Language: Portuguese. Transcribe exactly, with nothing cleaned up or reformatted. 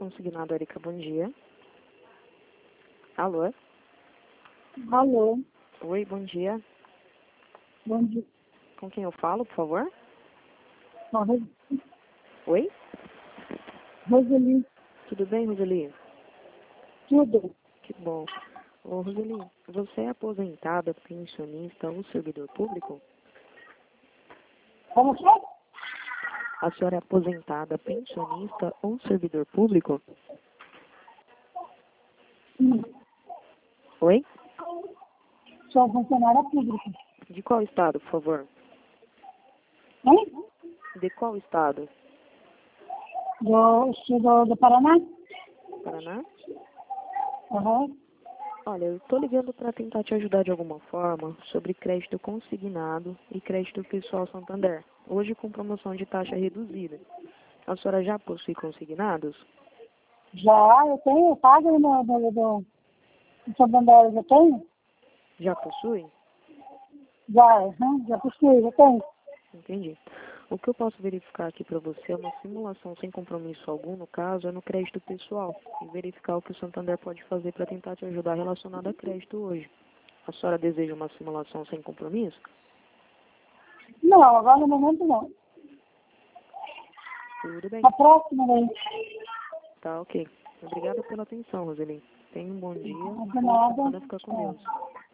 Consignado, Erika, bom dia. Alô? Alô, Oi, bom dia. bom dia. Com quem eu falo, por favor? Ó, Ros- Oi? Roseli, Tudo bem, Roseli? tudo. Que bom. Ô, Roseli, você é aposentada, pensionista ou servidor público? Como que é? A senhora é aposentada, pensionista ou servidor público? Sim, Oi? sou funcionária pública. De qual estado, por favor? Hein? De qual estado? Do, sou do, do Paraná? Paraná? Aham. Olha, eu estou ligando para tentar te ajudar de alguma forma sobre crédito consignado e crédito pessoal Santander. Hoje com promoção de taxa reduzida. A senhora já possui consignados? Já, eu tenho, eu pago no, no, no, no Santander, já tenho? Já possui? Já, aham, já possui, já tenho. Entendi. O que eu posso verificar aqui para você é uma simulação sem compromisso algum, no caso, é no crédito pessoal. E verificar o que o Santander pode fazer para tentar te ajudar relacionado a crédito hoje. A senhora deseja uma simulação sem compromisso? Não, agora no momento não. Tudo bem. A próxima vez. Tá, ok. Obrigada pela atenção, Roseli. Tenha um bom dia. De Boa nada. semana. Fica com É. Deus.